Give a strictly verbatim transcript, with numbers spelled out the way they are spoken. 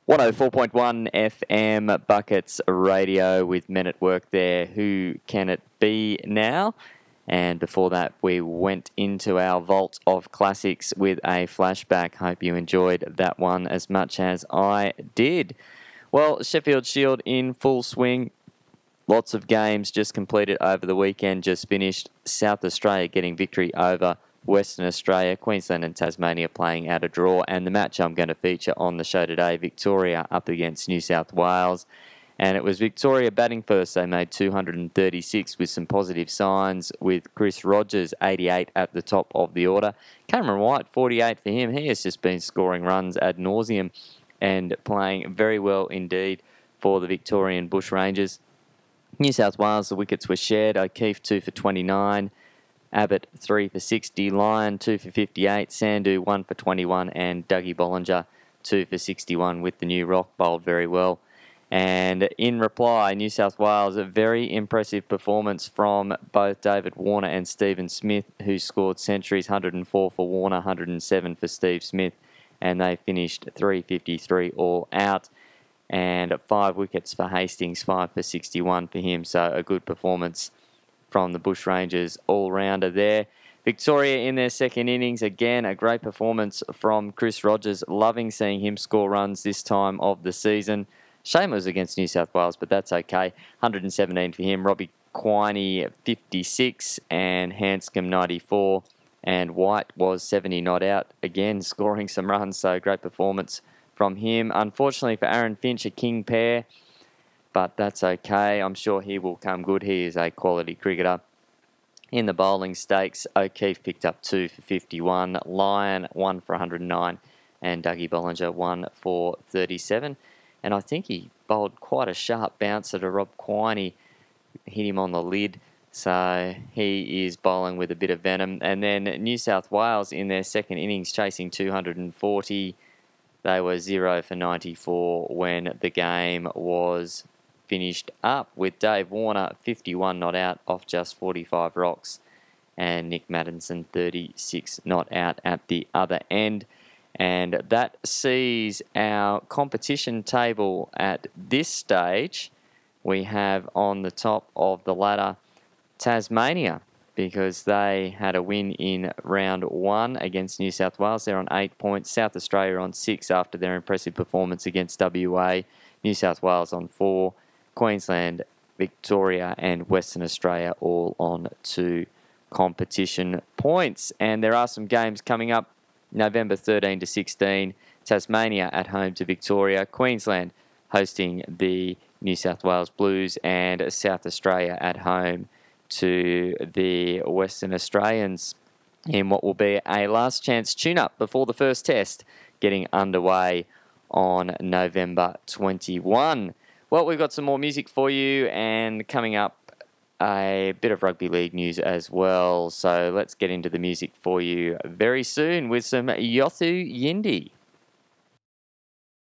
one oh four point one F M Buckets Radio with Men at Work there. Who can it be now? And before that, we went into our vault of classics with a flashback. Hope you enjoyed that one as much as I did. Well, Sheffield Shield in full swing. Lots of games just completed over the weekend, just finished. South Australia getting victory over Western Australia, Queensland and Tasmania playing out a draw. And the match I'm going to feature on the show today, Victoria up against New South Wales. And it was Victoria batting first. They made two hundred thirty-six with some positive signs, with Chris Rogers, eighty-eight, at the top of the order. Cameron White, forty-eight for him. He has just been scoring runs ad nauseum and playing very well indeed for the Victorian Bushrangers. New South Wales, the wickets were shared. O'Keefe, two for twenty-nine. Abbott, three for sixty. Lyon, two for fifty-eight. Sandhu, one for twenty-one. And Dougie Bollinger, two for sixty-one with the new rock, bowled very well. And in reply, New South Wales, a very impressive performance from both David Warner and Stephen Smith, who scored centuries, one hundred four for Warner, one hundred seven for Steve Smith, and they finished three fifty-three all out. And five wickets for Hastings, five for sixty-one for him. So a good performance from the Bushrangers all-rounder there. Victoria in their second innings, again, a great performance from Chris Rogers. Loving seeing him score runs this time of the season. Shame it was against New South Wales, but that's okay. one hundred seventeen for him. Robbie Quiney, fifty-six, and Hanscom, ninety-four. And White was seventy not out, again, scoring some runs, so great performance from him. Unfortunately for Aaron Finch, a king pair, but that's okay. I'm sure he will come good. He is a quality cricketer. In the bowling stakes, O'Keefe picked up two for fifty-one. Lyon, one for one hundred nine. And Dougie Bollinger, one for thirty-seven. And I think he bowled quite a sharp bouncer to Rob Quiney, hit him on the lid. So he is bowling with a bit of venom. And then New South Wales in their second innings chasing two hundred forty. They were zero for ninety-four when the game was finished up, with Dave Warner, fifty-one not out off just forty-five rocks, and Nick Maddinson, thirty-six not out at the other end. And that sees our competition table at this stage. We have on the top of the ladder Tasmania, because they had a win in round one against New South Wales. They're on eight points. South Australia on six after their impressive performance against W A. New South Wales on four. Queensland, Victoria and Western Australia all on two competition points. And there are some games coming up. November thirteen to sixteen, Tasmania at home to Victoria, Queensland hosting the New South Wales Blues, and South Australia at home to the Western Australians in what will be a last chance tune-up before the first test getting underway on November twenty-first. Well, we've got some more music for you, and coming up, a bit of rugby league news as well. So let's get into the music for you very soon with some Yothu Yindi.